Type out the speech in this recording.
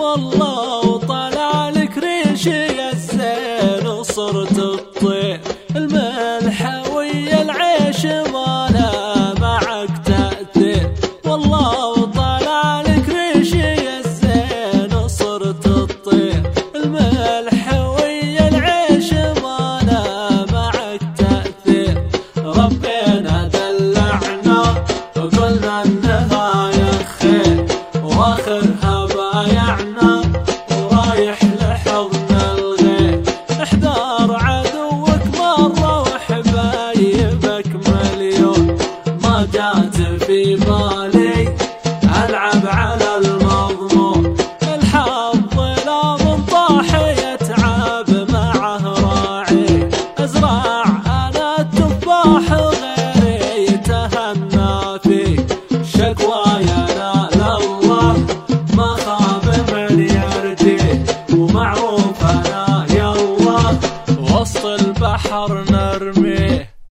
والله وطلع لك ريشي الزين وصرت الطير الملح ويا العيش ما لا معك تأثير. والله وطلع لك ريشي الزين وصرت الطير الملح ويا العيش ما لا معك تأثير. ربنا دلعنا وقلنا النهاية خير واخرها بايعنا ورايح لحضن الغير. احذر عدوك مرة وحبايبك مليون ما جات في بالي العب على المضمون. الحظ لا من طاح يتعب معه راعي ازرع انا التفاح غيري يتهنى فيه. شكوايا لا الله ما خاب من يرجيه ومعروف انا يالله وسط البحر نرميه.